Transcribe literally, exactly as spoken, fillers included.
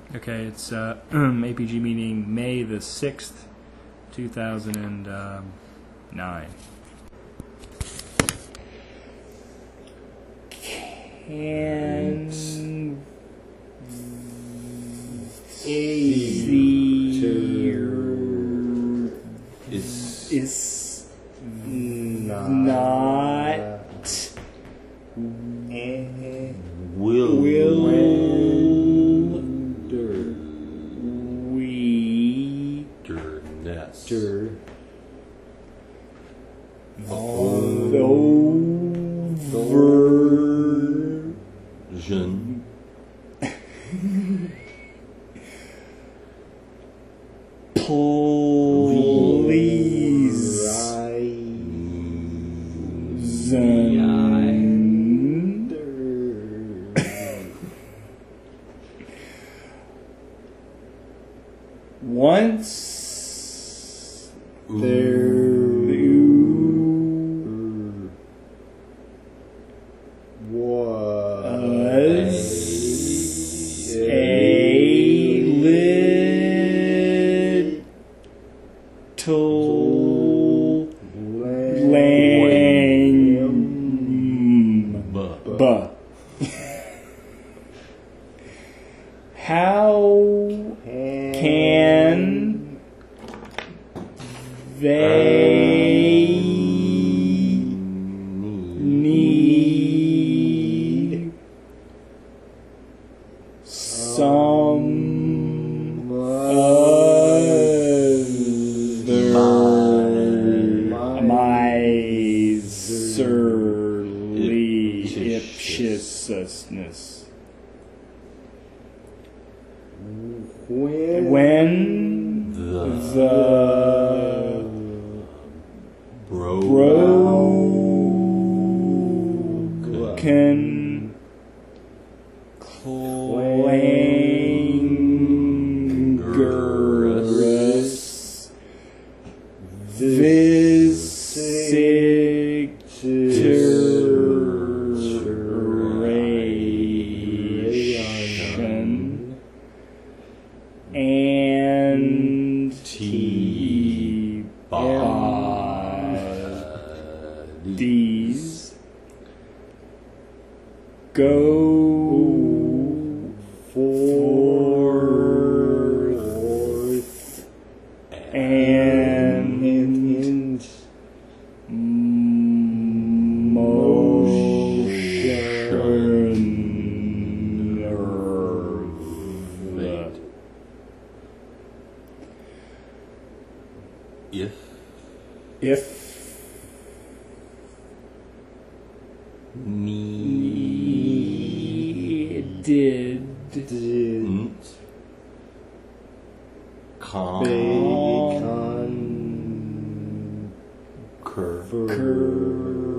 Okay, it's uh, A P G meeting May the sixth, two thousand nine. Can Is is not, not will will we wilderness der version please once there was a little lamb. Buh. How can they need some other miserly ipsisness? when, When the, the bro broken clangorous visitation and bodies go forth and motion. if If needed, didn't con con concur cur